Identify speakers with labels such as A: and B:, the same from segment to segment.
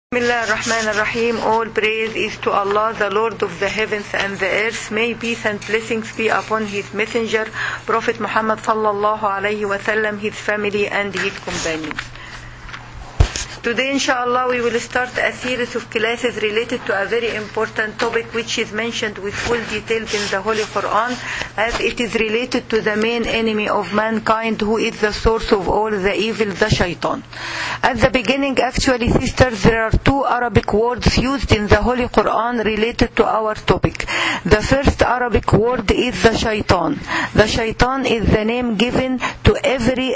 A: Bismillah ar-Rahman ar-Rahim. All praise is to Allah, the Lord of the heavens and the earth. May peace and blessings be upon His messenger, Prophet Muhammad sallallahu alayhi wa sallam, his family and his companions. Today, inshallah, we will start a series of classes related to a very important topic which is mentioned with full details in the Holy Quran, as it is related to the main enemy of mankind, who is the source of all the evil, the shaitan. At the beginning, actually, sisters, there are two Arabic words used in the Holy Quran related to our topic. The first Arabic word is the shaitan. The shaitan is the name given to every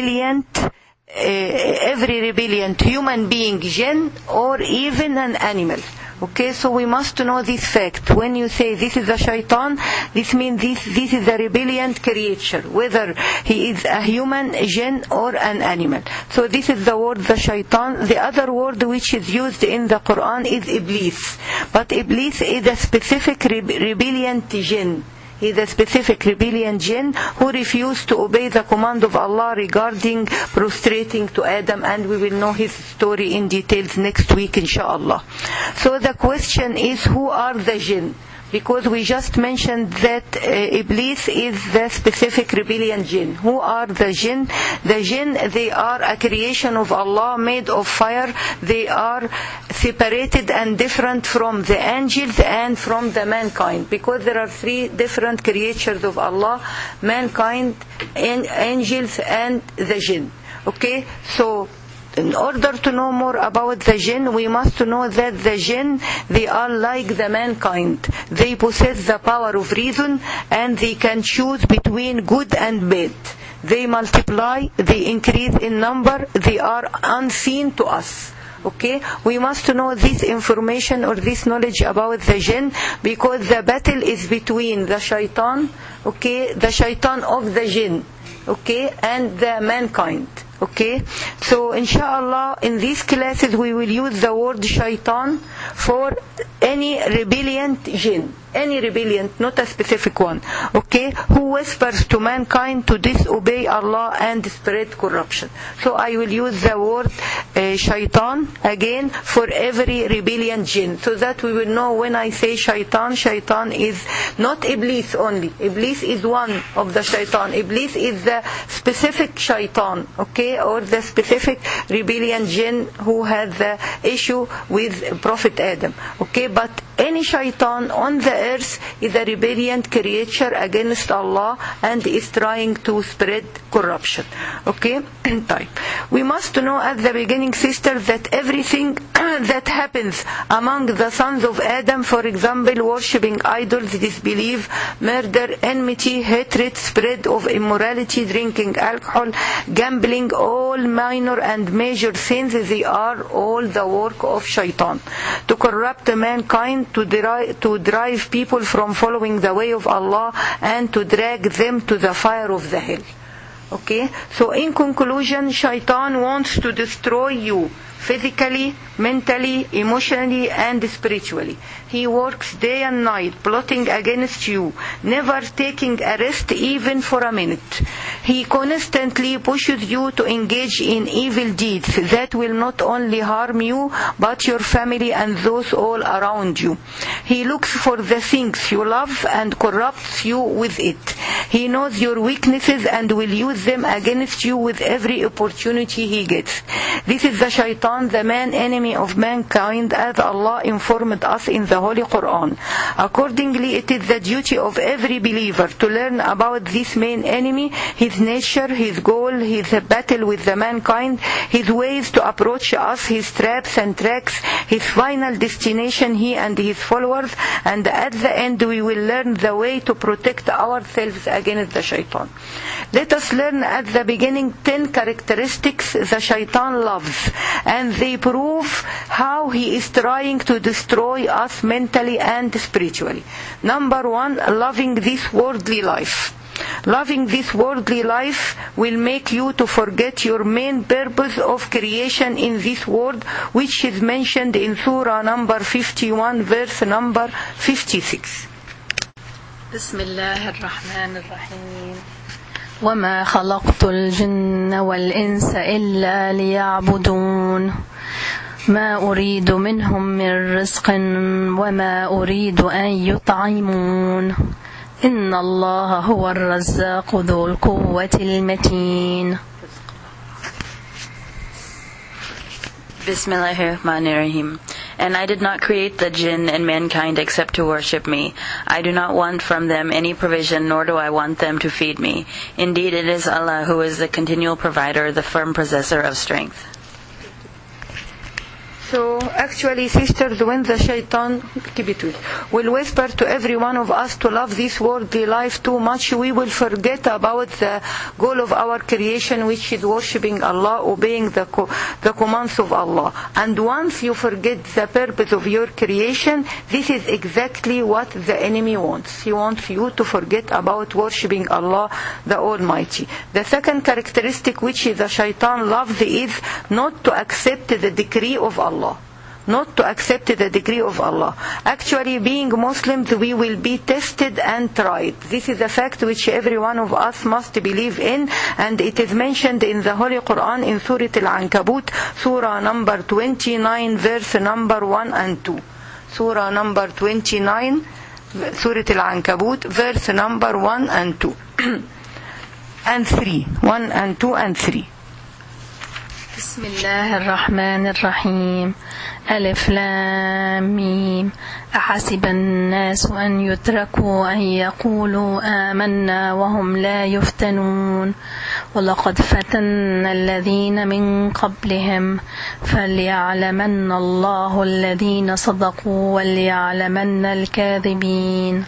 A: rebelliant human being, jinn, or even an animal. Okay, so we must know this fact. When you say this is a shaitan, this means this is a rebelliant creature, whether he is a human, jinn, or an animal. So this is the word, the shaitan. The other word which is used in the Quran is Iblis. But Iblis is a specific rebelliant jinn. He is a specific rebellion jinn who refused to obey the command of Allah regarding prostrating to Adam, and we will know his story in details next week, inshallah. So the question is, who are the jinn? Because we just mentioned that Iblis is the specific rebellion jinn. Who are the jinn? The jinn, they are a creation of Allah made of fire. They are separated and different from the angels and from the mankind. Because there are three different creatures of Allah: mankind, angels, and the jinn. Okay? So, in order to know more about the jinn, we must know that the jinn, they are like the mankind. They possess the power of reason, and they can choose between good and bad. They multiply, they increase in number, they are unseen to us. Okay, we must know this information or this knowledge about the jinn, because the battle is between the shaitan, okay, the shaitan of the jinn, okay, and the mankind. Okay, so inshallah in these classes we will use the word shaitan for any rebelliant jinn. Any rebelliant, not a specific one, okay, who whispers to mankind to disobey Allah and spread corruption. So I will use the word shaitan again for every rebelliant jinn, so that we will know when I say shaitan, shaitan is not Iblis only. Iblis is one of the shaitan. Iblis is the specific shaitan, okay, or the specific rebellion jinn who had the issue with Prophet Adam, okay. But any shaitan on the earth is a rebelliant creature against Allah and is trying to spread corruption. Okay? We must know at the beginning, sisters, that everything that happens among the sons of Adam, for example, worshipping idols, disbelief, murder, enmity, hatred, spread of immorality, drinking alcohol, gambling, all minor and major sins, they are all the work of shaitan to corrupt mankind, to drive people from following the way of Allah, and to drag them to the fire of the hell. Okay? So in conclusion, shaitan wants to destroy you physically, mentally, emotionally, and spiritually. He works day and night plotting against you, never taking a rest even for a minute. He constantly pushes you to engage in evil deeds that will not only harm you, but your family and those all around you. He looks for the things you love and corrupts you with it. He knows your weaknesses and will use them against you with every opportunity he gets. This is the shaitan, the main enemy of mankind, as Allah informed us in the Holy Quran. Accordingly, it is the duty of every believer to learn about this main enemy, his nature, his goal, his battle with the mankind, his ways to approach us, his traps and tracks, his final destination, he and his followers, and at the end we will learn the way to protect ourselves against the shaitan. Let us learn at the beginning 10 characteristics the shaitan loves, and they prove how he is trying to destroy us mentally and spiritually. Number 1, loving this worldly life. Loving this worldly life will make you to forget your main purpose of creation in this world, which is mentioned in Surah number 51, verse number 56.
B: Bismillah ar-Rahman ar-Rahim. وَمَا خَلَقْتُ الْجِنَّ وَالْإِنسَ إِلَّا لِيَعْبُدُونَ ما أريد منهم من رزق وما أريد أن يطعمون إن الله هو الرزاق ذو القوة المتين.
C: Bismillahirrahmanirrahim. And I did not create the jinn and mankind except to worship me. I do not want from them any provision, nor do I want them to feed me. Indeed, it is Allah who is the continual provider, the firm possessor of strength.
A: So actually, sisters, when the shaitan will whisper to every one of us to love this worldly life too much, we will forget about the goal of our creation, which is worshipping Allah, obeying the commands of Allah. And once you forget the purpose of your creation, this is exactly what the enemy wants. He wants you to forget about worshipping Allah, the Almighty. The second characteristic which the shaitan loves is not to accept the decree of Allah. Not to accept the decree of Allah. Actually, being Muslims, we will be tested and tried. This is a fact which every one of us must believe in, and it is mentioned in the Holy Quran in Surah Al-Ankabut, Surah number 29, verse number 1 and 2. Surah number 29, Surah Al-Ankabut, verse number 1 and 2. and 3. 1 and 2 and 3.
B: بسم الله الرحمن الرحيم ألف لام ميم أحسب الناس أن يتركوا أن يقولوا آمنا وهم لا يفتنون ولقد فتنا الذين من قبلهم فليعلمن الله الذين صدقوا وليعلمن الكاذبين.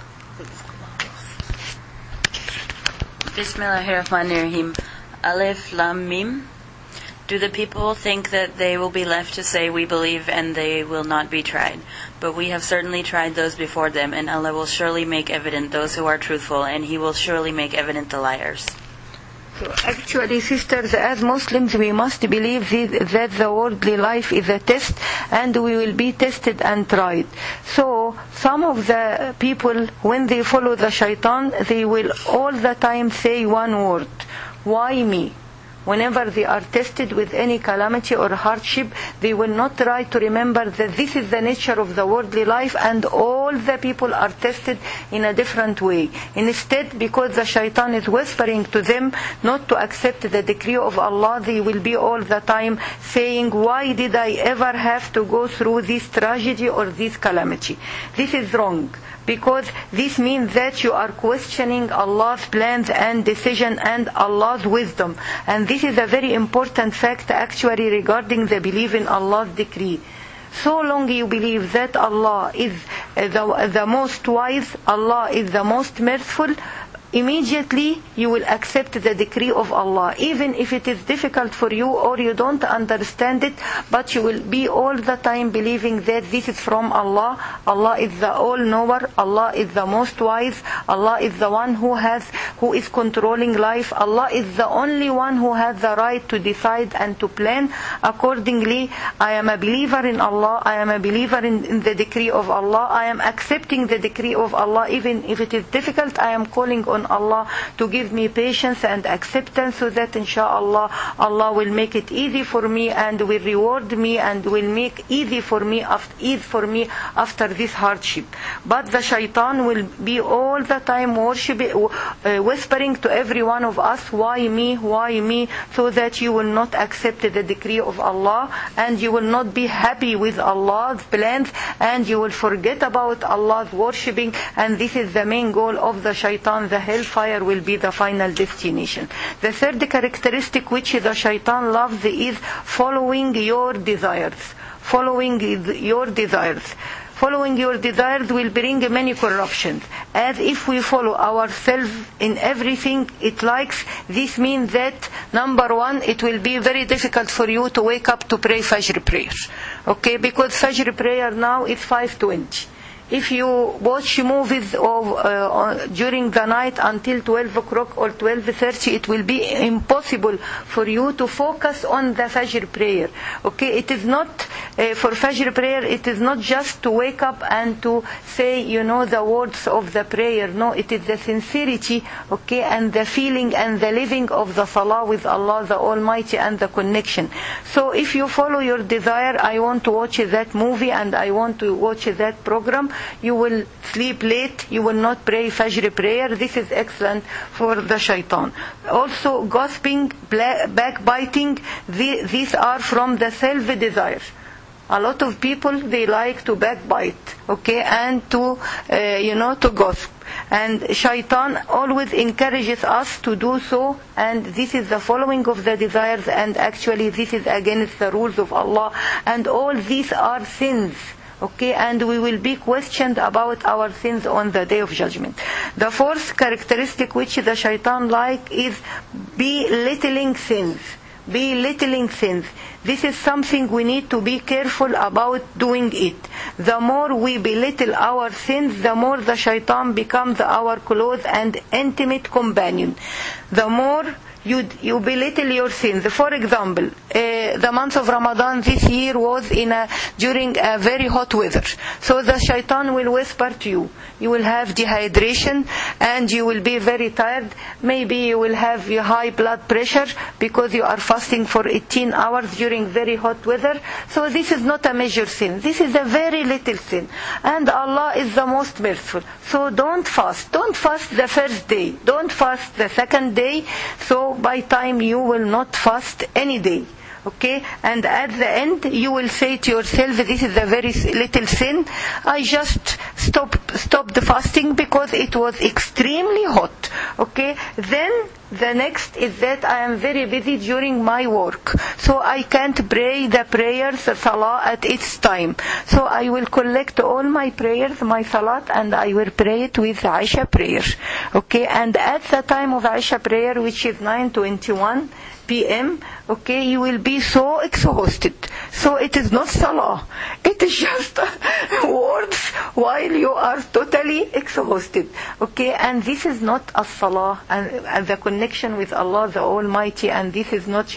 C: Bismillahirrahmanirrahim. Alif Lam Mim. Do the people think that they will be left to say, we believe, and they will not be tried? But we have certainly tried those before them, and Allah will surely make evident those who are truthful, and He will surely make evident the liars.
A: So actually, sisters, as Muslims, we must believe that the worldly life is a test, and we will be tested and tried. So some of the people, when they follow the shaitan, they will all the time say one word: why me? Whenever they are tested with any calamity or hardship, they will not try to remember that this is the nature of the worldly life, and all the people are tested in a different way. Instead, because the shaitan is whispering to them not to accept the decree of Allah, they will be all the time saying, why did I ever have to go through this tragedy or this calamity? This is wrong. Because this means that you are questioning Allah's plans and decision and Allah's wisdom. And this is a very important fact actually regarding the belief in Allah's decree. So long you believe that Allah is the most wise, Allah is the most merciful, immediately you will accept the decree of Allah, even if it is difficult for you or you don't understand it, but you will be all the time believing that this is from Allah. Allah is the all-knower, Allah is the most wise, Allah is the one who is controlling life, Allah is the only one who has the right to decide and to plan. Accordingly, I am a believer in Allah, I am a believer in the decree of Allah, I am accepting the decree of Allah, even if it is difficult. I am calling on Allah to give me patience and acceptance, so that inshallah Allah will make it easy for me and will reward me and will make ease for me after this hardship. But the shaitan will be all the time whispering to every one of us, why me, so that you will not accept the decree of Allah, and you will not be happy with Allah's plans, and you will forget about Allah's worshipping. And this is the main goal of the shaitan. The hellfire will be the final destination. The third characteristic which the shaitan loves is following your desires. Following your desires will bring many corruptions. As if we follow ourselves in everything it likes, this means that, number one, it will be very difficult for you to wake up to pray Fajr prayer. Okay, because Fajr prayer now is 5:20. if you watch movies during the night until 12 o'clock or 12:30, it will be impossible for you to focus on the Fajr prayer. Okay, it is not for Fajr prayer, it is not just to wake up and to say, the words of the prayer. No, it is the sincerity, okay, and the feeling and the living of the salah with Allah the Almighty and the connection. So if you follow your desire, I want to watch that movie and I want to watch that program, you will sleep late, you will not pray Fajr prayer. This is excellent for the shaitan. Also, gossiping, backbiting, these are from the self-desire. A lot of people, they like to backbite, okay, and to gossip. And shaitan always encourages us to do so, and this is the following of the desires, and actually this is against the rules of Allah, and all these are sins. Okay, and we will be questioned about our sins on the Day of Judgment. The fourth characteristic which the shaitan like is belittling sins. Belittling sins. This is something we need to be careful about doing it. The more we belittle our sins, the more the shaitan becomes our close and intimate companion. The more you belittle your sins. For example, the month of Ramadan this year was during a very hot weather. So the shaitan will whisper to you. You will have dehydration and you will be very tired. Maybe you will have your high blood pressure because you are fasting for 18 hours during very hot weather. So this is not a major sin. This is a very little sin. And Allah is the most merciful. So don't fast. Don't fast the first day. Don't fast the second day. So by time you will not fast any day. Okay, and at the end you will say to yourself, this is a very little sin. I just stopped the fasting because it was extremely hot. Okay, then the next is that I am very busy during my work, so I can't pray the prayers, salah at its time. So I will collect all my prayers, my salat, and I will pray it with Aisha prayer. Okay, and at the time of Aisha prayer, which is 9:21 p.m., okay, you will be so exhausted. So it is not salah. It is just words while you are totally exhausted. Okay, and this is not a salah and the connection with Allah the Almighty, and this is not,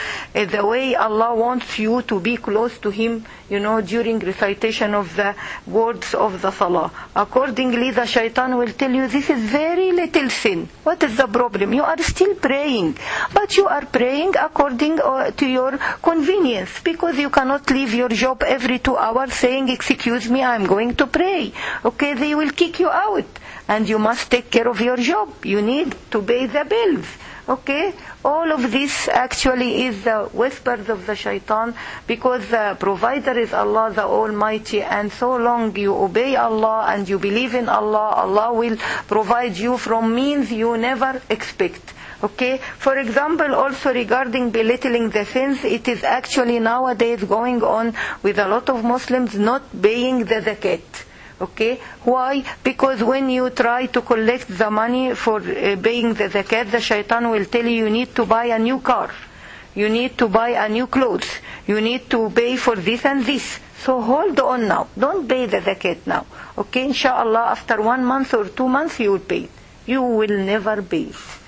A: the way Allah wants you to be close to Him, during recitation of the words of the salah. Accordingly, the shaitan will tell you, this is very little sin. What is the problem? You are still praying, but you are praying according to your convenience, because you cannot leave your job every 2 hours saying, excuse me, I'm going to pray. Okay, they will kick you out, and you must take care of your job. You need to pay the bills. Okay, all of this actually is the whispers of the shaitan, because the provider is Allah the Almighty, and so long you obey Allah and you believe in Allah, Allah will provide you from means you never expect. Okay, for example, also regarding belittling the sins, it is actually nowadays going on with a lot of Muslims not paying the zakat. Okay, why? Because when you try to collect the money for paying the zakat, the shaitan will tell you need to buy a new car, you need to buy a new clothes, you need to pay for this and this. So hold on now, don't pay the zakat now. Okay, inshallah, after 1 month or 2 months you will pay. You will never pay.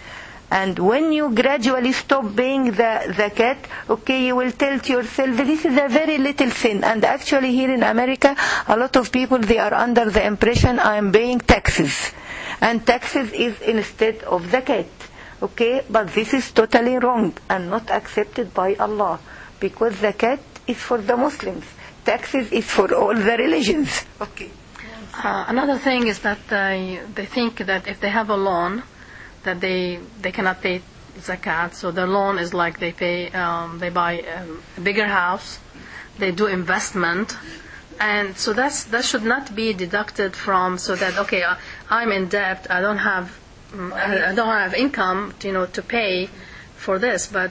A: And when you gradually stop paying the zakat, okay, you will tell to yourself, this is a very little sin. And actually here in America, a lot of people, they are under the impression I am paying taxes. And taxes is instead of zakat. Okay, but this is totally wrong and not accepted by Allah. Because zakat is for the Muslims. Taxes is for all the religions. Okay.
B: Another thing is that they think that if they have a loan, that they cannot pay zakat, so their loan is like they buy a bigger house, they do investment, and so that should not be deducted from, so that okay, I'm in debt, I don't have income to pay for this, but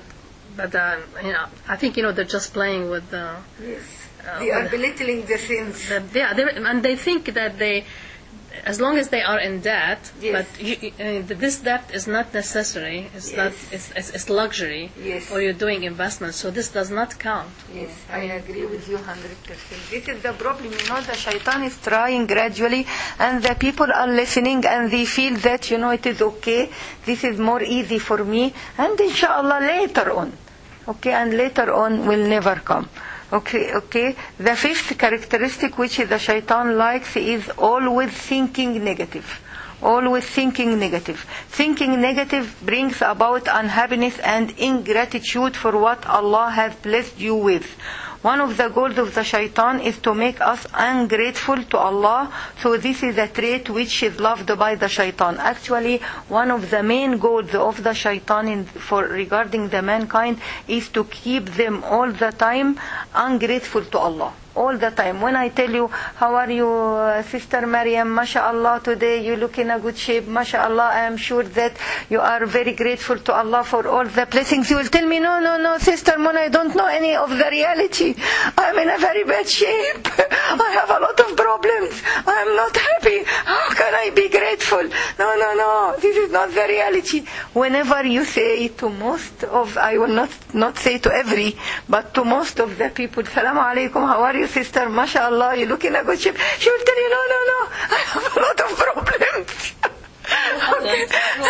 B: I think they're just playing with the
A: yes. They are belittling the sins.
B: And they think that as long as they are in debt,
A: Yes.
B: but this debt is not necessary. It's
A: Yes.
B: not. It's luxury.
A: Yes.
B: Or you're doing investments, so this does not count.
A: Yes, I agree with you 100%. This is the problem. The shaitan is trying gradually, and the people are listening, and they feel that, it is okay. This is more easy for me, and inshallah later on. Okay, and later on will never come. Okay. The fifth characteristic which the shaitan likes is always thinking negative. Always thinking negative. Thinking negative brings about unhappiness and ingratitude for what Allah has blessed you with. One of the goals of the shaitan is to make us ungrateful to Allah. So this is a trait which is loved by the shaitan. Actually, one of the main goals of the shaitan regarding the mankind is to keep them all the time ungrateful to Allah. All the time. When I tell you, how are you, Sister Maryam? MashaAllah, today you look in a good shape. MashaAllah, I am sure that you are very grateful to Allah for all the blessings. You will tell me, no, Sister Mona, I don't know any of the reality. I am in a very bad shape. I have a lot of problems. I am not happy. How can I be grateful? No, this is not the reality. Whenever you say to most of, I will not say to every, but to most of the people, Salaam alaikum, how are you, Sister? MashaAllah, you look in a good shape. She will tell you, no, I have a lot of problems. Okay.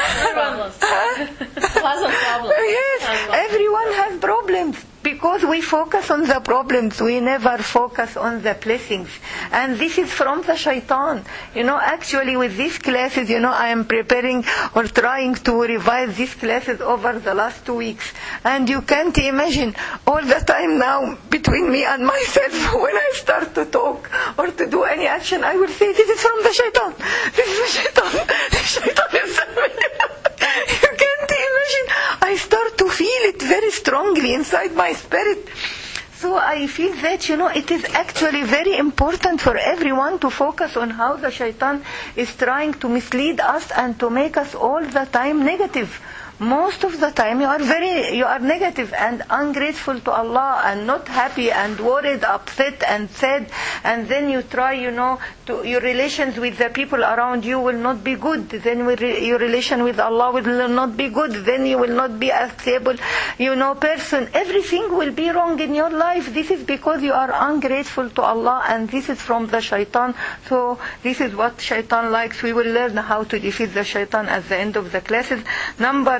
A: Yes, everyone has problems. Because we focus on the problems, we never focus on the blessings. And this is from the shaitan. Actually with these classes, I am preparing or trying to revise these classes over the last 2 weeks. And you can't imagine all the time now between me and myself, when I start to talk or to do any action, I will say, this is from the shaitan. This is the shaitan. The shaitan is you can't imagine. I start to feel it very strongly inside my spirit. So I feel that, it is actually very important for everyone to focus on how the shaitan is trying to mislead us and to make us all the time negative. Most of the time you are negative and ungrateful to Allah and not happy and worried, upset and sad, and then you try, your relations with the people around you will not be good. Then your relation with Allah will not be good. Then you will not be a stable, person. Everything will be wrong in your life. This is because you are ungrateful to Allah, and this is from the shaitan. So this is what shaitan likes. We will learn how to defeat the shaitan at the end of the classes. Number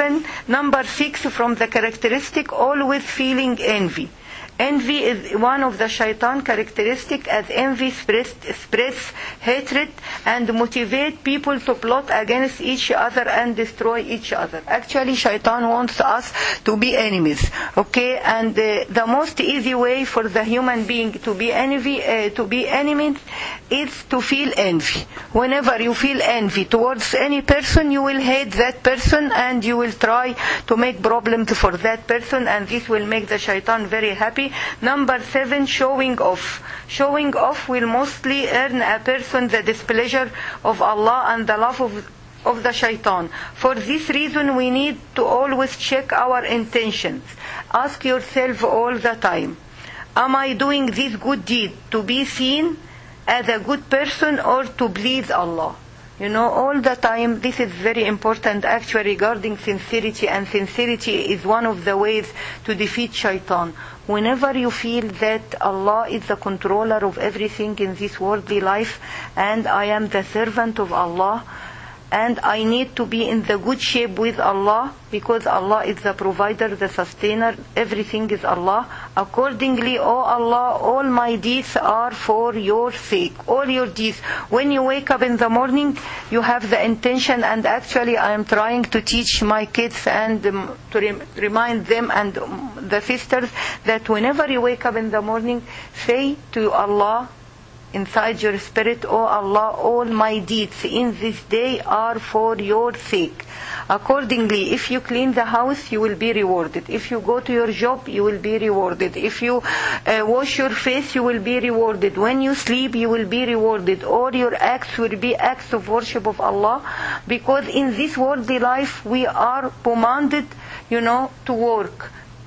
A: 6 from the characteristic, always feeling envy. Envy is one of the shaitan characteristic, as envy spreads hatred and motivate people to plot against each other and destroy each other. Actually, shaitan wants us to be enemies. Okay, and the most easy way for the human being to be enemies is to feel envy. Whenever you feel envy towards any person, you will hate that person and you will try to make problems for that person, and this will make the shaitan very happy. Number 7, showing off. Showing off will mostly earn a person the displeasure of Allah and the love of the shaitan. For this reason, we need to always check our intentions. Ask yourself all the time, am I doing this good deed to be seen as a good person or to please Allah? All the time, this is very important actually regarding sincerity, and sincerity is one of the ways to defeat shaitan. Whenever you feel that Allah is the controller of everything in this worldly life, and I am the servant of Allah, and I need to be in the good shape with Allah, because Allah is the provider, the sustainer, everything is Allah. Accordingly, O Allah, all my deeds are for your sake. All your deeds. When you wake up in the morning, you have the intention, and actually I am trying to teach my kids and to remind them and the sisters that whenever you wake up in the morning, say to Allah, inside your spirit, oh Allah, all my deeds in this day are for your sake. Accordingly, if you clean the house, you will be rewarded. If you go to your job, you will be rewarded. If you wash your face, you will be rewarded. When you sleep, you will be rewarded. All your acts will be acts of worship of Allah, because in this worldly life we are commanded, to work.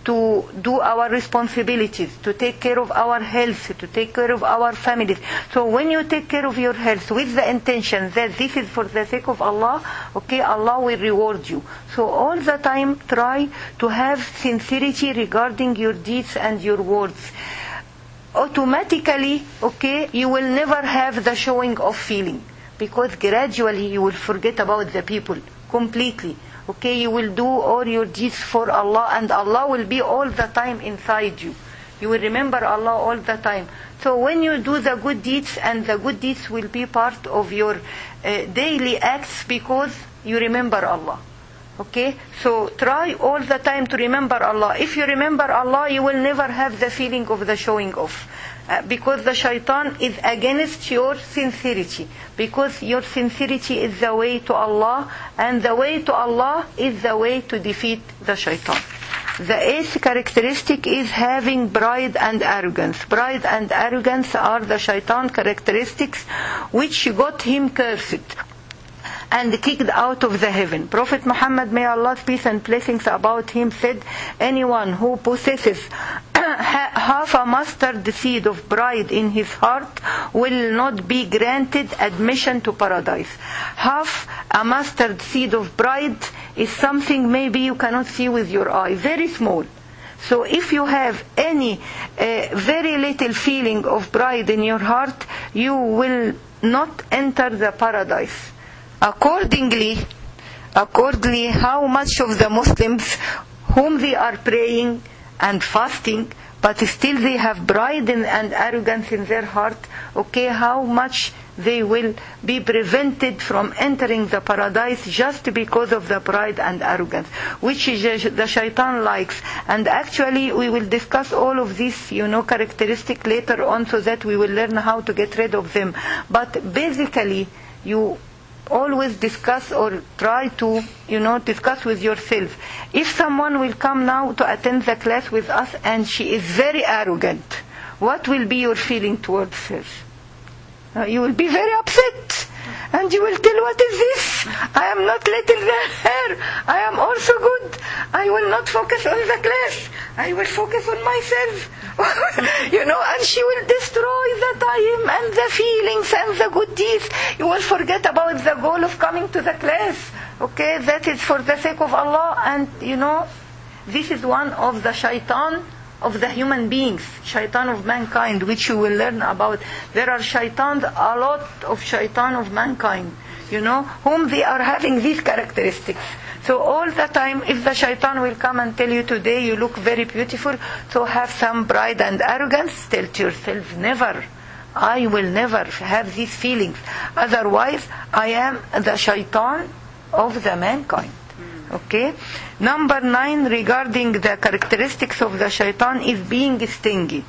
A: to do our responsibilities, to take care of our health, to take care of our families. So when you take care of your health with the intention that this is for the sake of Allah, okay, Allah will reward you. So all the time try to have sincerity regarding your deeds and your words. Automatically, okay, you will never have the showing of feeling, because gradually you will forget about the people completely. Okay, you will do all your deeds for Allah, and Allah will be all the time inside you. You will remember Allah all the time. So when you do the good deeds, and the good deeds will be part of your daily acts, because you remember Allah. Okay, so try all the time to remember Allah. If you remember Allah, you will never have the feeling of the showing off. Because the shaitan is against your sincerity. Because your sincerity is the way to Allah, and the way to Allah is the way to defeat the shaitan. The eighth characteristic is having pride and arrogance. Pride and arrogance are the shaitan characteristics which got him cursed and kicked out of the heaven. Prophet Muhammad, may Allah's peace and blessings about him, said, anyone who possesses half a mustard seed of pride in his heart will not be granted admission to paradise. Half a mustard seed of pride is something maybe you cannot see with your eye, very small. So if you have any very little feeling of pride in your heart, you will not enter the paradise. Accordingly, how much of the Muslims whom they are praying and fasting, but still they have pride and arrogance in their heart, okay, how much they will be prevented from entering the paradise just because of the pride and arrogance, which the shaitan likes. And actually we will discuss all of these, characteristics later on, so that we will learn how to get rid of them. But basically, you always discuss or try to, discuss with yourself. If someone will come now to attend the class with us and she is very arrogant, what will be your feeling towards her? You will be very upset. And you will tell, what is this? I am not little than her. I am also good. I will not focus on the class. I will focus on myself. And she will destroy the time and the feelings and the good deeds. You will forget about the goal of coming to the class. Okay, that is for the sake of Allah. And this is one of the shaitan of the human beings, shaitan of mankind, which you will learn about. There are shaitans, a lot of shaitan of mankind, whom they are having these characteristics. So all the time, if the shaitan will come and tell you, today you look very beautiful, so have some pride and arrogance, tell to yourself, never. I will never have these feelings. Otherwise, I am the shaitan of the mankind. Okay? Number 9, regarding the characteristics of the shaitan, is being stingy.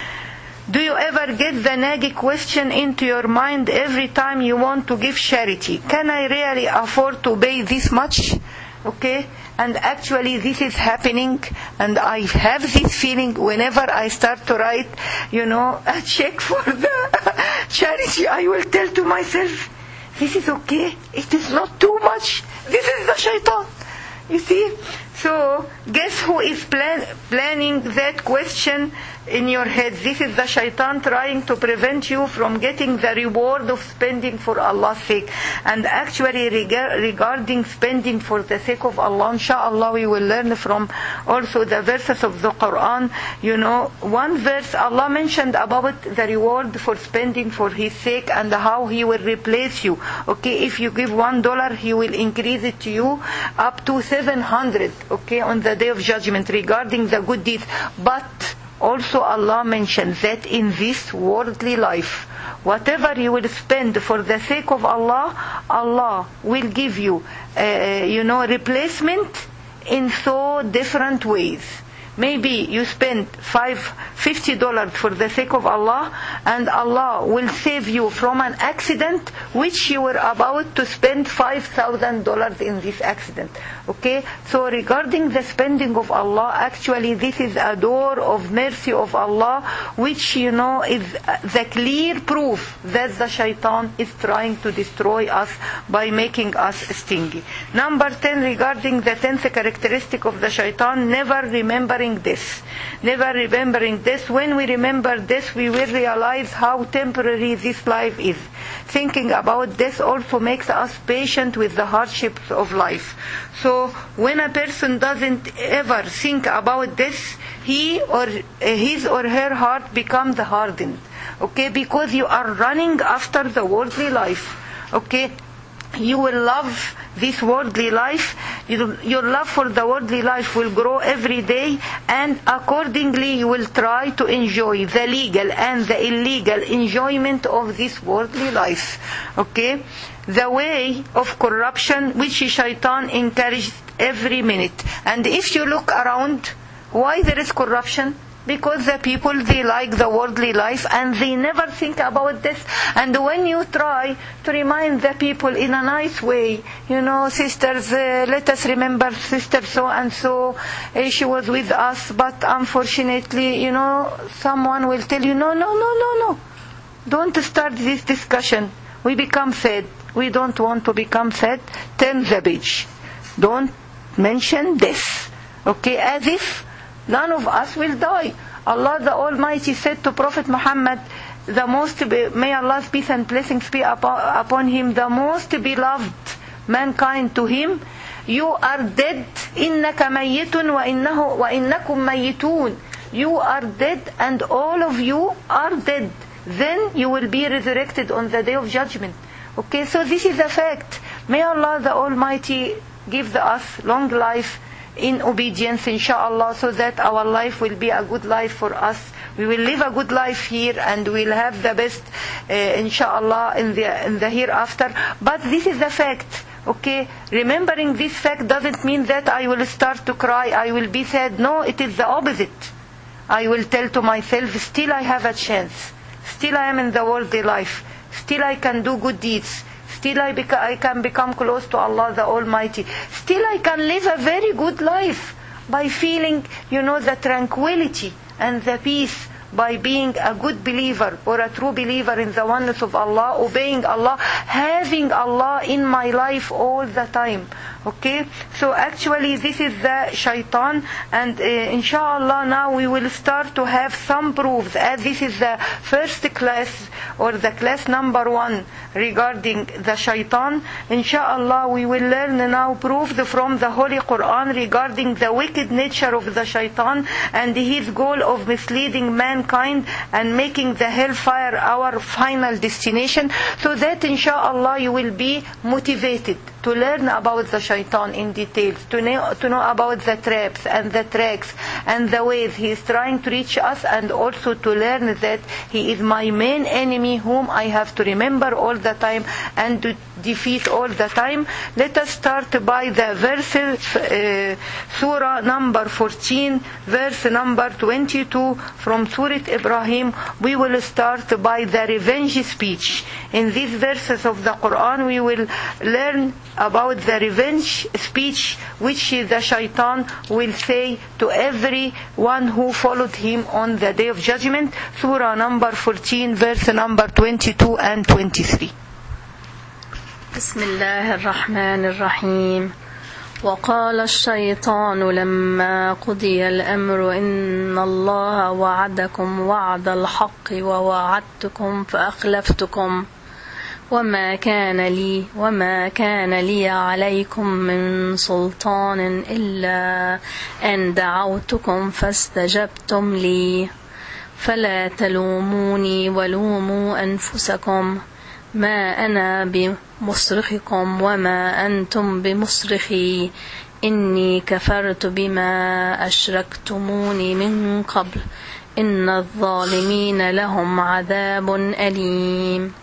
A: Do you ever get the nagging question into your mind every time you want to give charity? Can I really afford to pay this much? Okay? And actually this is happening, and I have this feeling whenever I start to write, a check for the charity. I will tell to myself, this is okay. It is not too much. This is the shaitan. You see? So, guess who is planning that question in your head? This is the shaitan trying to prevent you from getting the reward of spending for Allah's sake. And actually, regarding spending for the sake of Allah, inshallah, we will learn from also the verses of the Quran. One verse Allah mentioned about the reward for spending for His sake, and how He will replace you. Okay, if you give $1, He will increase it to you up to 700. Okay, on the day of judgment, regarding the good deeds. But also Allah mentions that in this worldly life, whatever you will spend for the sake of Allah, Allah will give you, replacement in so different ways. Maybe you spend $50 for the sake of Allah, and Allah will save you from an accident which you were about to spend $5,000 in this accident. Okay? So regarding the spending of Allah, actually this is a door of mercy of Allah, which is the clear proof that the shaitan is trying to destroy us by making us stingy. Number 10, regarding the 10th characteristic of the shaitan, never remembering this. Never remembering this. When we remember this, we will realize how temporary this life is. Thinking about this also makes us patient with the hardships of life. So when a person doesn't ever think about this, his or her heart becomes hardened. Okay, because you are running after the worldly life. Okay, you will love this worldly life. Your love for the worldly life will grow every day, and accordingly you will try to enjoy the legal and the illegal enjoyment of this worldly life. Okay, the way of corruption which shaitan encouraged every minute. And if you look around, why there is corruption? Because the people, they like the worldly life and they never think about this. And when you try to remind the people in a nice way, sisters, let us remember sister so and so, she was with us, but unfortunately, someone will tell you, no, don't start this discussion. We become sad. We don't want to become sad. Turn the page. Don't mention this. Okay, as if none of us will die. Allah the Almighty said to Prophet Muhammad, may Allah's peace and blessings be upon him, the most beloved mankind to him, you are dead. إِنَّكَ مَيِّتٌ وَإِنَّكُمْ مَيِّتُونَ. You are dead and all of you are dead. Then you will be resurrected on the day of judgment. Okay, so this is a fact. May Allah the Almighty give us long life in obedience, inshallah, so that our life will be a good life for us. We will live a good life here and we'll have the best, inshallah, in the hereafter. But this is the fact. Okay, remembering this fact doesn't mean that I will start to cry, I will be sad. No, it is the opposite. I will tell to myself, still I have a chance. Still I am in the worldly life. Still I can do good deeds. Still I can become close to Allah the Almighty. Still I can live a very good life by feeling, the tranquility and the peace, by being a good believer or a true believer in the oneness of Allah, obeying Allah, having Allah in my life all the time. Okay, so actually this is the shaitan, and inshallah now we will start to have some proofs, as this is the first class or the class number 1 regarding the shaitan. Inshallah we will learn now proofs from the Holy Quran regarding the wicked nature of the shaitan and his goal of misleading mankind and making the hellfire our final destination, so that inshallah you will be motivated to learn about the shaitan in details, to know about the traps and the tracks and the ways he is trying to reach us, and also to learn that he is my main enemy whom I have to remember all the time and to defeat all the time. Let us start by the verses, Surah number 14, verse number 22 from Surah Ibrahim. We will start by the revenge speech. In these verses of the Quran we will learn about the revenge speech which the shaitan will say to everyone who followed him on the day of judgment. Surah number 14, verse number 22 and 23.
B: بسم الله الرحمن الرحيم. وقال الشيطان لما قضي الأمر إن الله وعدكم وعد الحق ووعدتكم فأخلفتكم وما كان لي عليكم من سلطان إلا أن دعوتكم فاستجبتم لي فلا تلوموني ولوموا أنفسكم ما أنا بمصرخكم وما أنتم بمصرخي إني كفرت بما أشركتموني من قبل إن الظالمين لهم عذاب أليم.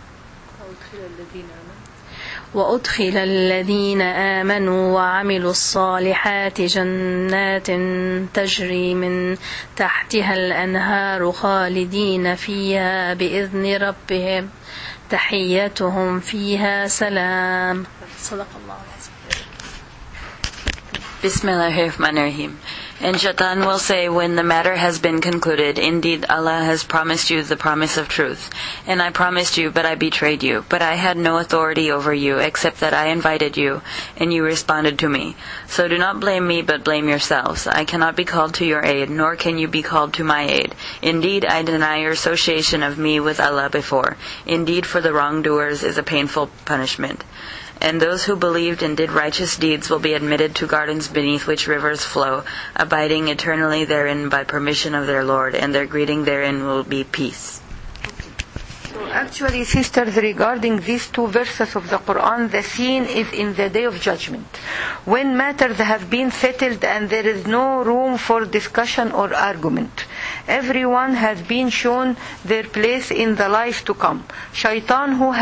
B: وأدخل الذين آمنوا وعملوا الصالحات جنات تجري من تحتها الأنهار خالدين فيها بإذن ربهم تحيتهم فيها سلام. صدق الله العظيم.
C: Bismillahirrahmanirrahim. And Shaitan will say when the matter has been concluded, indeed Allah has promised you the promise of truth. And I promised you, but I betrayed you. But I had no authority over you, except that I invited you, and you responded to me. So do not blame me, but blame yourselves. I cannot be called to your aid, nor can you be called to my aid. Indeed, I deny your association of me with Allah before. Indeed, for the wrongdoers is a painful punishment. And those who believed and did righteous deeds will be admitted to gardens beneath which rivers flow, abiding eternally therein by permission of their Lord, and their greeting therein will be peace.
A: So actually, sisters, regarding these two verses of the Quran, the scene is in the Day of Judgment, when matters have been settled and there is no room for discussion or argument. Everyone has been shown their place in the life to come. Shaitan, who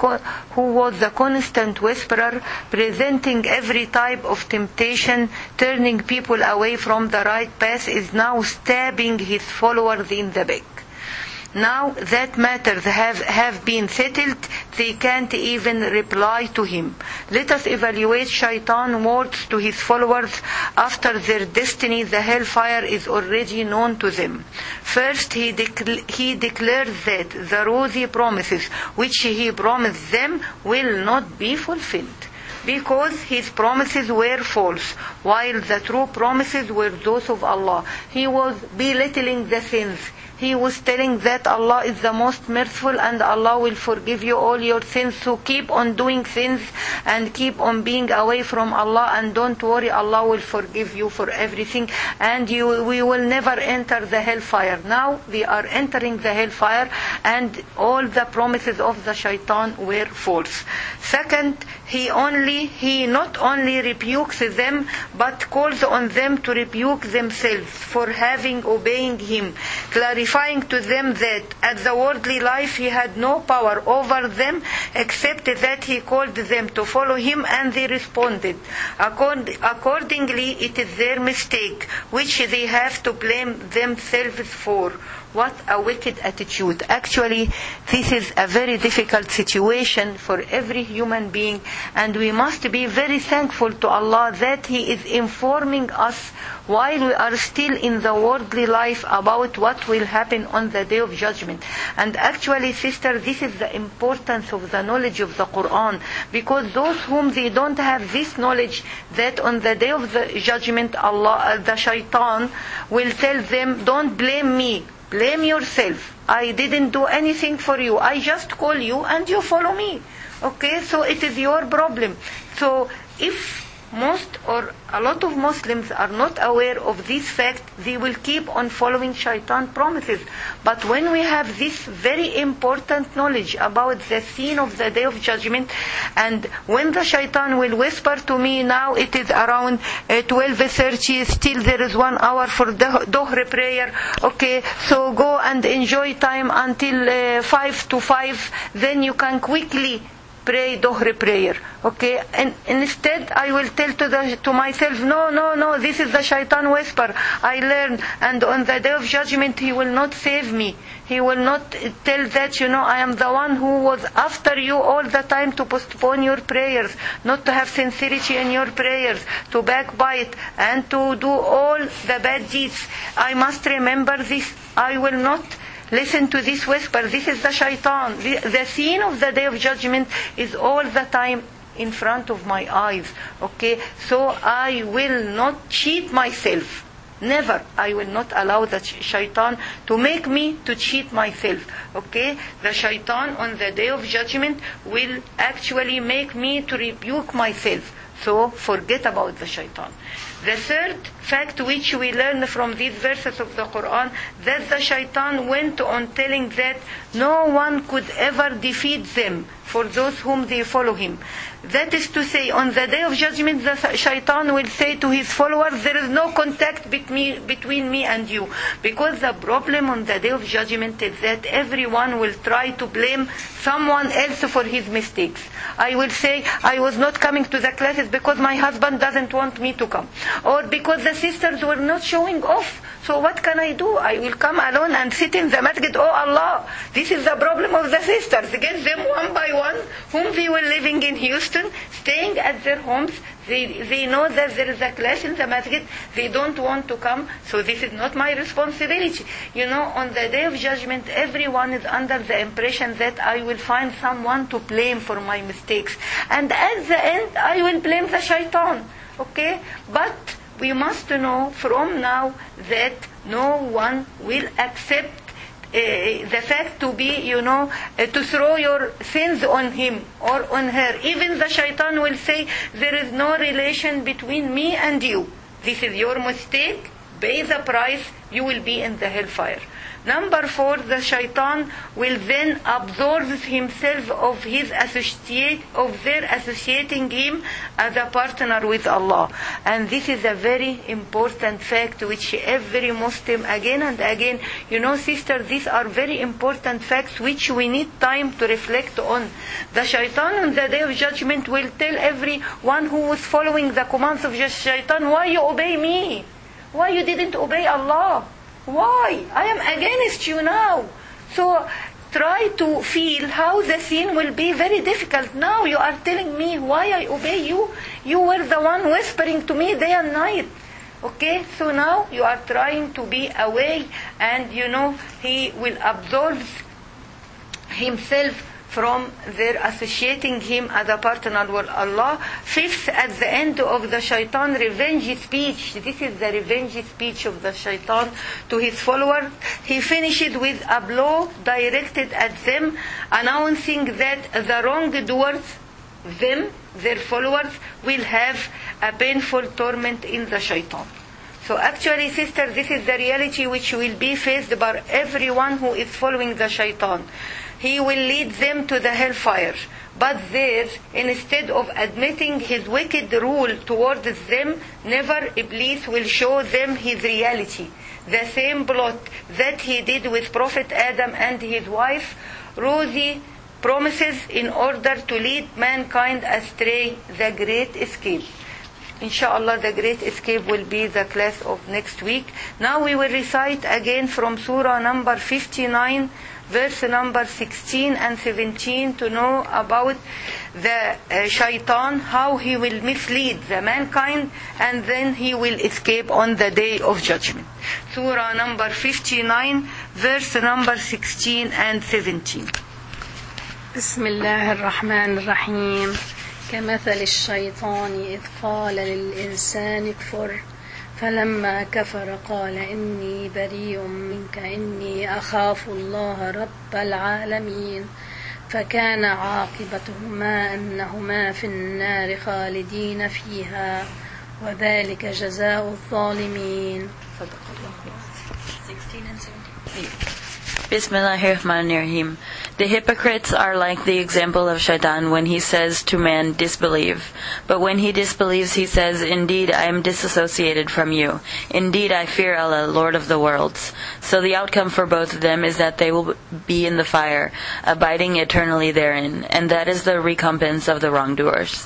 A: was the constant whisperer, presenting every type of temptation, turning people away from the right path, is now stabbing his followers in the back. Now that matters have been settled, they can't even reply to him. Let us evaluate Shaitan's words to his followers after their destiny. The hellfire is already known to them. First, he declares that the rosy promises which he promised them will not be fulfilled, because his promises were false, while the true promises were those of Allah. He was belittling the sins. He was telling that Allah is the most merciful and Allah will forgive you all your sins. So keep on doing sins and keep on being away from Allah, and don't worry, Allah will forgive you for everything, and we will never enter the hellfire. Now we are entering the hellfire, and all the promises of the Shaitan were false. Second, he not only rebukes them, but calls on them to rebuke themselves for obeying him, clarifying to them that at the worldly life he had no power over them, except that he called them to follow him, and they responded. Accordingly, it is their mistake, which they have to blame themselves for. What a wicked attitude. Actually, this is a very difficult situation for every human being, and we must be very thankful to Allah that He is informing us while we are still in the worldly life about what will happen on the Day of Judgment. And actually, sister, this is the importance of the knowledge of the Quran, because those whom they don't have this knowledge, that on the Day of the Judgment, the Shaitan will tell them, don't blame me, blame yourself. I didn't do anything for you. I just call you and you follow me. Okay, so it is your problem. So if most or a lot of Muslims are not aware of this fact, they will keep on following Shaitan promises. But when we have this very important knowledge about the scene of the Day of Judgment, and when the Shaitan will whisper to me, now it is around 12:30, still there is 1 hour for the Dhuhr prayer, okay, so go and enjoy time until 5 to 5, then you can quickly pray Dhuhr prayer, okay? And instead I will tell to myself, no, this is the Shaitan whisper. I learned, and on the Day of Judgment he will not save me. He will not tell that, I am the one who was after you all the time to postpone your prayers, not to have sincerity in your prayers, to backbite, and to do all the bad deeds. I must remember this. I will not listen to this whisper. This is the Shaitan. The scene of the Day of Judgment is all the time in front of my eyes. Okay? So I will not cheat myself. Never. I will not allow the Shaitan to make me to cheat myself. Okay? The Shaitan on the Day of Judgment will actually make me to rebuke myself. So forget about the Shaitan. The third fact which we learn from these verses of the Quran, that the Shaitan went on telling that no one could ever defeat them for those whom they follow him. That is to say, on the Day of Judgment, the Shaitan will say to his followers, there is no contact between me and you. Because the problem on the Day of Judgment is that everyone will try to blame someone else for his mistakes. I will say, I was not coming to the classes because my husband doesn't want me to come, or because the sisters were not showing off. So what can I do? I will come alone and sit in the masjid. Oh Allah, this is the problem of the sisters. Get them one by one, whom they were living in Houston, staying at their homes. They know that there is a clash in the masjid. They don't want to come, so this is not my responsibility. On the day of judgment, everyone is under the impression that I will find someone to blame for my mistakes. And at the end, I will blame the shaitan. Okay? But we must know from now that no one will accept the fact to be, to throw your sins on him or on her. Even the shaitan will say, there is no relation between me and you. This is your mistake. Pay the price. You will be in the hellfire. Number 4, the shaitan will then absorb himself of their associating him as a partner with Allah. And this is a very important fact which every Muslim again and again, sister, these are very important facts which we need time to reflect on. The shaitan on the day of judgment will tell everyone who was following the commands of the shaitan, why you obey me? Why you didn't obey Allah? Why? I am against you now. So try to feel how the sin will be very difficult. Now you are telling me why I obey you. You were the one whispering to me day and night. Okay? So now you are trying to be away, and he will absolve himself from their associating him as a partner with Allah. 5th, at the end of the shaitan revenge speech. This is the revenge speech of the shaitan to his followers. He finishes with a blow directed at them, announcing that the wrongdoers, their followers, will have a painful torment in the shaitan. So actually, sister, this is the reality which will be faced by everyone who is following the shaitan. He will lead them to the hellfire. But there, instead of admitting his wicked rule towards them, never Iblis will show them his reality. The same plot that he did with Prophet Adam and his wife, Rosie promises in order to lead mankind astray, the great escape. Inshallah, the great escape will be the class of next week. Now we will recite again from Surah number 59, verse number 16 and 17, to know about the shaitan, how he will mislead the mankind, and then he will escape on the day of judgment. Surah number 59, verse number 16 and 17.
B: بسم الله الرحمن الرحيم. كمثل الشيطان إذ قال للإنسان اكفر فلما كفر قال إني بريء منك إني أخاف الله رب العالمين فكان عاقبتهما أنهما في النار خالدين فيها وذلك جزاء الظالمين. صدق الله.
C: 16 and 17. Bismillahirrahmanirrahim. The hypocrites are like the example of Shaitan when he says to man, disbelieve. But when he disbelieves, he says, indeed, I am disassociated from you. Indeed, I fear Allah, Lord of the worlds. So the outcome for both of them is that they will be in the fire, abiding eternally therein. And that is the recompense of the wrongdoers.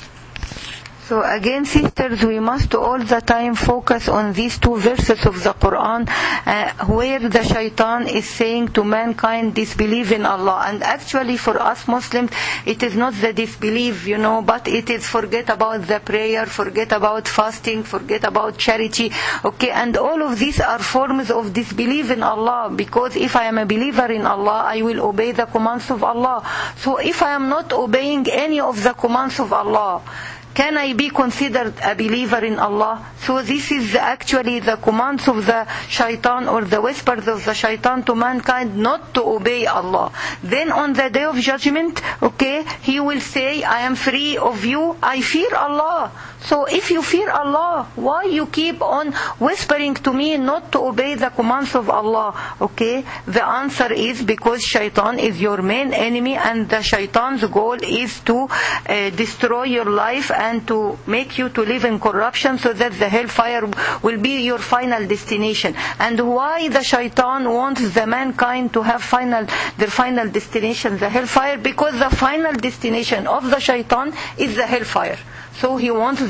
A: So again, sisters, we must all the time focus on these 2 verses of the Quran where the shaitan is saying to mankind, disbelieve in Allah. And actually for us Muslims, it is not the disbelief, but it is forget about the prayer, forget about fasting, forget about charity. Okay, and all of these are forms of disbelief in Allah, because if I am a believer in Allah, I will obey the commands of Allah. So if I am not obeying any of the commands of Allah, can I be considered a believer in Allah? So this is actually the commands of the shaitan, or the whispers of the shaitan to mankind not to obey Allah. Then on the day of judgment, okay, he will say, I am free of you, I fear Allah. So if you fear Allah, why you keep on whispering to me not to obey the commands of Allah? Okay, the answer is because shaitan is your main enemy, and the shaitan's goal is to destroy your life and to make you to live in corruption, so that the hellfire will be your final destination. And why the shaitan wants the mankind to have their final destination, the hellfire? Because the final destination of the shaitan is the hellfire. So he wants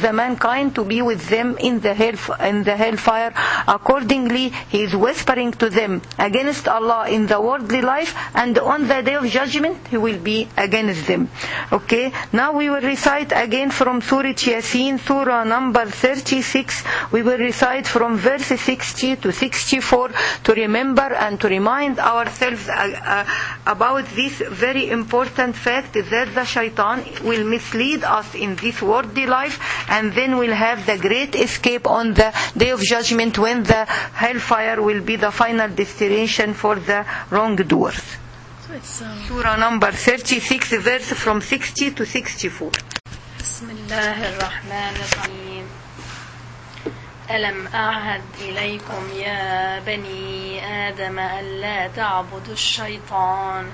A: the mankind to be with them in the hellfire. Accordingly, he is whispering to them against Allah in the worldly life, and on the day of judgment he will be against them. Okay, now we will recite again from Surah Yasin, Surah number 36. We will recite from verse 60 to 64 to remember and to remind ourselves about this very important fact that the shaitan will mislead us in this worldly life, and then we'll have the great escape on the day of judgment, when the hellfire will be the final destination for the wrongdoers.
B: So it's
A: Surah number 36, verse from 60 to 64.
B: بسم الله الرحمن الرحيم. ألم أعهد إليكم يا بني آدم ألا تعبدوا الشيطان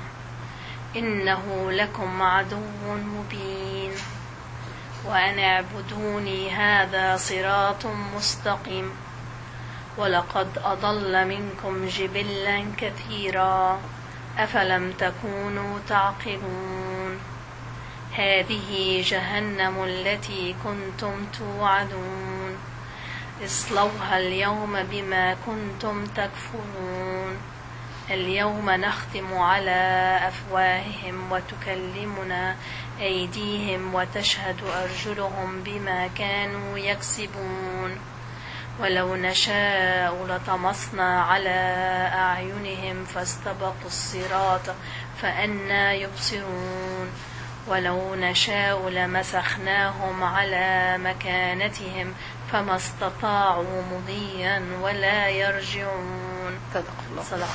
B: إنه لكم عدو مبين وأن اعبدوني هذا صراط مستقيم ولقد أضل منكم جبلا كثيرا أفلم تكونوا تعقلون هذه جهنم التي كنتم توعدون اصلوها اليوم بما كنتم تكفرون اليوم نختم على أفواههم وتكلمنا أيديهم وتشهد أرجلهم بما كانوا يكسبون ولو نشاء لطمسنا على أعينهم فاستبقوا الصراط فأنى يبصرون ولو نشاء لمسخناهم على مكانتهم فما استطاعوا مضيا ولا يرجعون.
A: صدق الله.
B: صدق.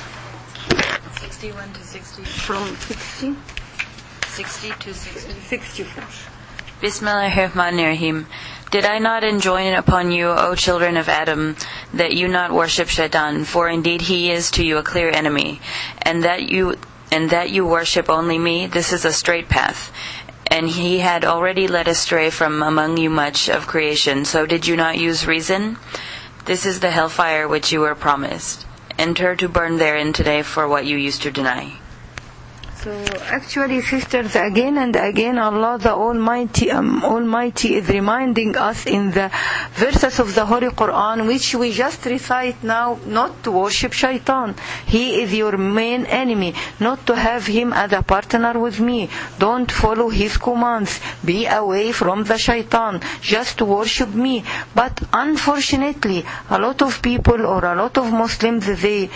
C: 61 to 60.
A: From 60
C: 60 to 60.
A: 64.
C: Bismillahirrahmanirrahim. Did I not enjoin upon you, O children of Adam, that you not worship Shaitan, for indeed he is to you a clear enemy, and that you worship only me? This is a straight path. And he had already led astray from among you much of creation, so did you not use reason? This is the hellfire which you were promised. Enter to burn therein today for what you used to deny.
A: So actually, sisters, again and again, Allah the Almighty is reminding us in the verses of the Holy Quran, which we just recite now, not to worship Shaitan. He is your main enemy, not to have him as a partner with me. Don't follow his commands. Be away from the Shaitan. Just worship me. But unfortunately, a lot of people or a lot of Muslims,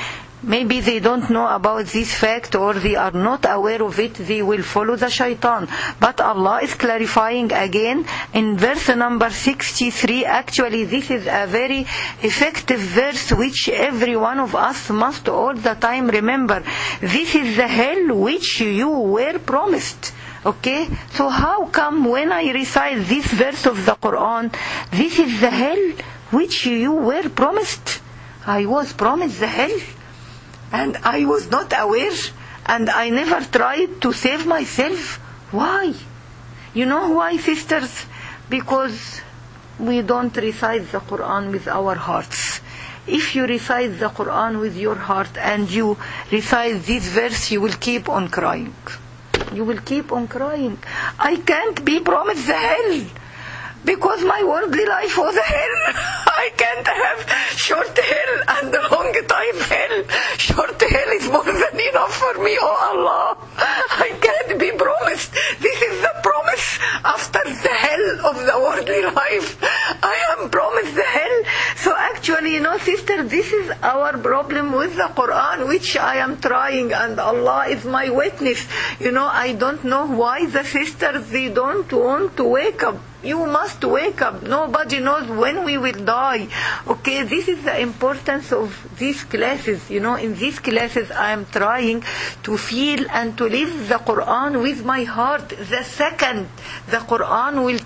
A: maybe they don't know about this fact, or they are not aware of it. They will follow the shaitan. But Allah is clarifying again in verse number 63. Actually, this is a very effective verse which every one of us must all the time remember. This is the hell which you were promised. Okay, so how come when I recite this verse of the Quran, this is the hell which you were promised? I was promised the hell, and I was not aware, and I never tried to save myself. Why? You know why, sisters? Because we don't recite the Quran with our hearts. If you recite the Quran with your heart and you recite this verse, you will keep on crying. You will keep on crying. I can't be promised the hell, because my worldly life was a hell. I can't have short hell and long time hell. Short hell is more than enough for me, oh Allah. I can't be promised. This is the promise after the hell of the worldly life. I am promised the hell. So actually, sister, this is our problem with the Quran, which I am trying, and Allah is my witness. I don't know why the sisters, they don't want to wake up. You must wake up. Nobody knows when we will die. Okay, this is the importance of these classes. In these classes I am trying to feel and to live the Quran with my heart. The second the Quran will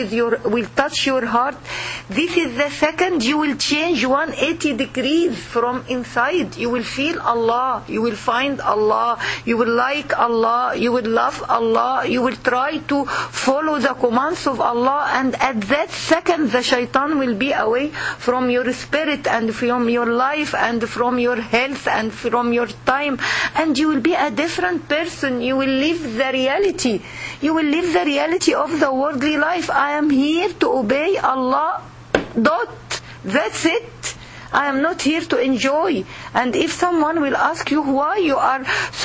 A: touch your heart, this is the second you will change 180 degrees from inside. You will feel Allah, you will find Allah, you will like Allah, you will love Allah, you will try to follow the commands of Allah. And at that second the shaitan will be away from your spirit and from your life and from your health and from your time, and you will be a different person. You will live the reality. you will live the reality of the worldly life. I am here to obey Allah. That's it. I am not here to enjoy. And if someone will ask you why you are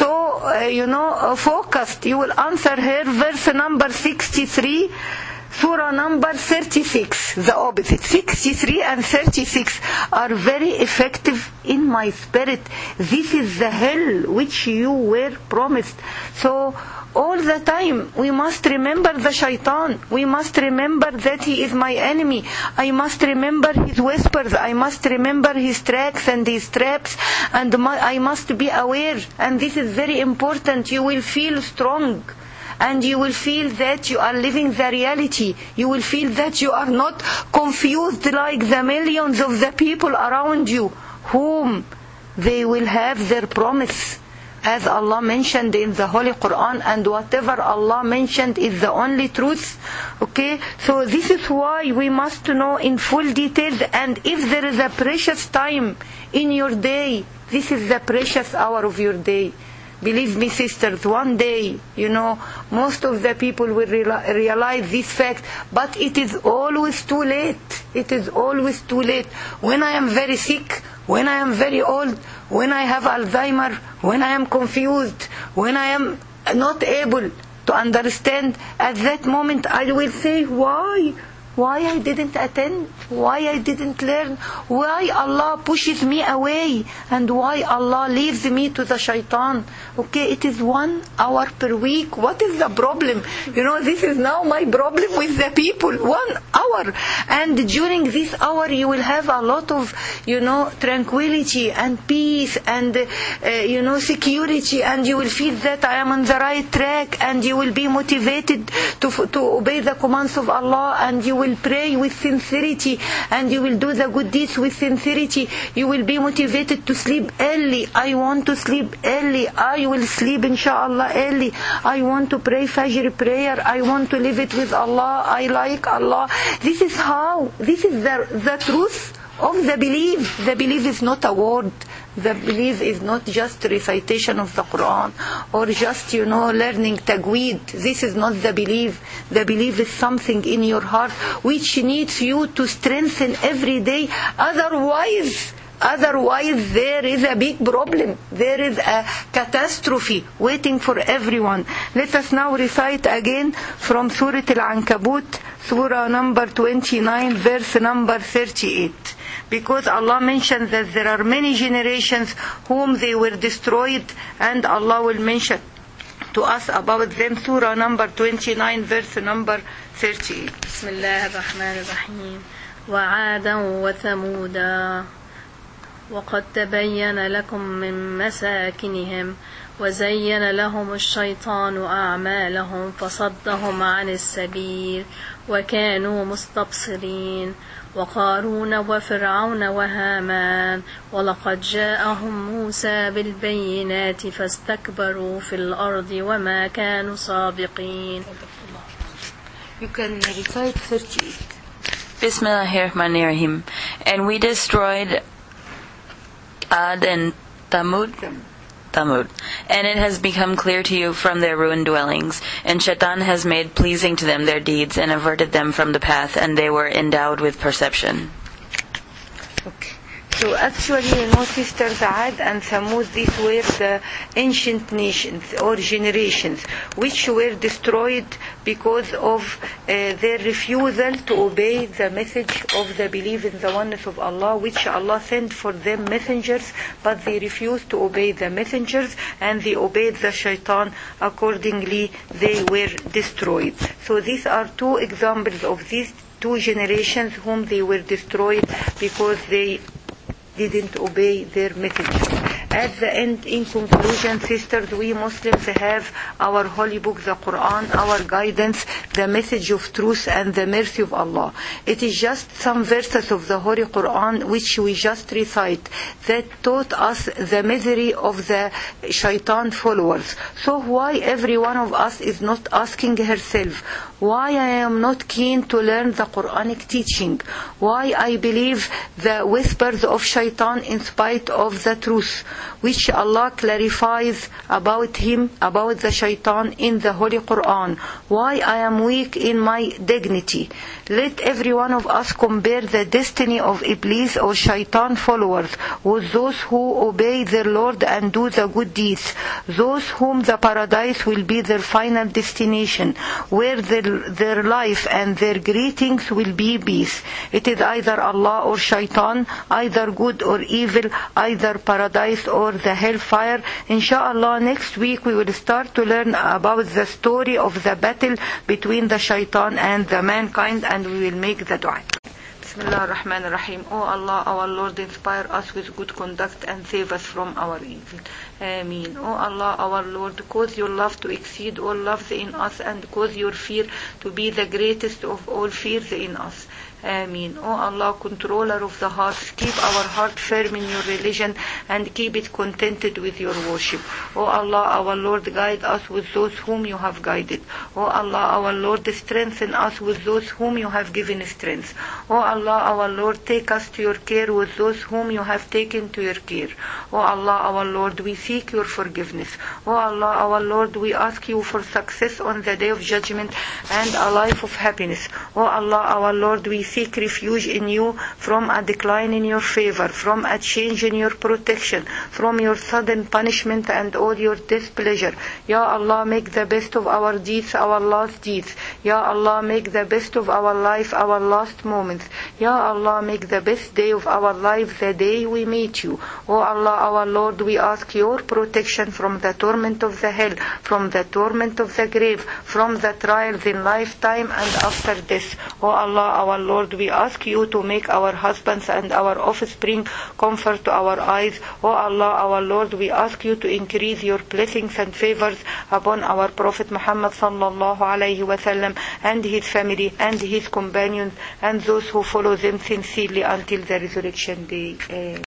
A: so, focused, you will answer her verse number 63, Surah number 36, the opposite. 63 and 36 are very effective in my spirit. This is the hell which you were promised. So all the time we must remember the shaitan. We must remember that he is my enemy. I must remember his whispers. I must remember his tracks and his traps, and I must be aware. And this is very important. You will feel strong, and you will feel that you are living the reality. You will feel that you are not confused like the millions of the people around you, whom they will have their promise, as Allah mentioned in the Holy Quran, and whatever Allah mentioned is the only truth. Okay, so this is why we must know in full details. And if there is a precious time in your day, this is the precious hour of your day. Believe me, sisters, one day, most of the people will realize this fact, but it is always too late. It is always too late. When I am very sick, when I am very old, when I have Alzheimer, when I am confused, when I am not able to understand, at that moment I will say, why I didn't attend, why I didn't learn, why Allah pushes me away, and why Allah leaves me to the shaitan. Okay, it is 1 hour per week. What is the problem? This is now my problem with the people. 1 hour. And during this hour you will have a lot of, tranquility and peace and, security, and you will feel that I am on the right track, and you will be motivated to obey the commands of Allah, and you will pray with sincerity, and you will do the good deeds with sincerity. You will be motivated to sleep early. I want to sleep early. I will sleep inshallah early. I want to pray Fajr prayer. I want to live it with Allah. I like Allah. This is the truth of the belief. The belief is not a word. The belief is not just recitation of the Quran or just, learning tajweed. This is not the belief. The belief is something in your heart which needs you to strengthen every day. Otherwise there is a big problem. There is a catastrophe waiting for everyone. Let us now recite again from Surah Al-Ankabut, Surah number 29, verse number 38. Because Allah mentioned that there are many generations whom they were destroyed, and Allah will mention to us about them. Surah number 29, verse number 38.
B: بسم الله الرحمن الرحيم. وعادا وثمودا وقد تبين لكم من مساكنهم وزين لهم الشيطان أعمالهم فصدهم عن السبيل وكانوا مستبصرين وقارون وفرعون وهامان ولقد جاءهم موسى بالبينات فاستكبروا في الأرض وما كانوا سابقين.
A: You can recite 38.
C: Bismillahirrahmanirrahim. And we destroyed Ad and Thamud, and it has become clear to you from their ruined dwellings, and Shaitan has made pleasing to them their deeds and averted them from the path, and they were endowed with perception.
A: Okay. So actually, sisters, Ad and Thamud, these were the ancient nations or generations which were destroyed because of their refusal to obey the message of the belief in the oneness of Allah, which Allah sent for them messengers, but they refused to obey the messengers and they obeyed the shaitan. Accordingly, they were destroyed. So these are two examples of these two generations whom they were destroyed because they didn't obey their messengers. At the end, in conclusion, sisters, we Muslims have our holy book, the Quran, our guidance, the message of truth and the mercy of Allah. It is just some verses of the Holy Quran which we just recite that taught us the misery of the shaitan followers. So why every one of us is not asking herself, why I am not keen to learn the Quranic teaching? Why I believe the whispers of shaitan in spite of the truth? which Allah clarifies about him, about the shaitan in the Holy Quran. Why I am weak in my dignity. Let every one of us compare the destiny of Iblis or shaitan followers with those who obey their Lord and do the good deeds, those whom the paradise will be their final destination, where their life and their greetings will be peace. It is either Allah or shaitan, either good or evil, either paradise or the hellfire. Inshallah, next week we will start to learn about the story of the battle between the shaitan and the mankind, and we will make the dua. Bismillah ar-Rahman ar-Rahim. O Allah, our Lord, inspire us with good conduct and save us from our evil. Ameen. O Allah, our Lord, cause your love to exceed all loves in us and cause your fear to be the greatest of all fears in us. Ameen. O Allah, controller of the hearts, keep our heart firm in your religion and keep it contented with your worship. O Allah, our Lord, guide us with those whom you have guided. O Allah, our Lord, strengthen us with those whom you have given strength. O Allah, our Lord, take us to your care with those whom you have taken to your care. O Allah, our Lord, we seek your forgiveness. O Allah, our Lord, we ask you for success on the day of judgment and a life of happiness. O Allah, our Lord, we seek refuge in you from a decline in your favor, from a change in your protection, from your sudden punishment and all your displeasure. Ya Allah, make the best of our deeds our last deeds. Ya Allah, make the best of our life our last moments. Ya Allah, make the best day of our life the day we meet you. O Allah, our Lord, we ask your protection from the torment of the hell, from the torment of the grave, from the trials in lifetime and after death. O Allah, our Lord, we ask you to make our husbands and our offspring comfort to our eyes. O Allah, our Lord, we ask you to increase your blessings and favors upon our Prophet Muhammad sallallahu alayhi wasallam and his family and his companions and those who follow them sincerely until the resurrection day.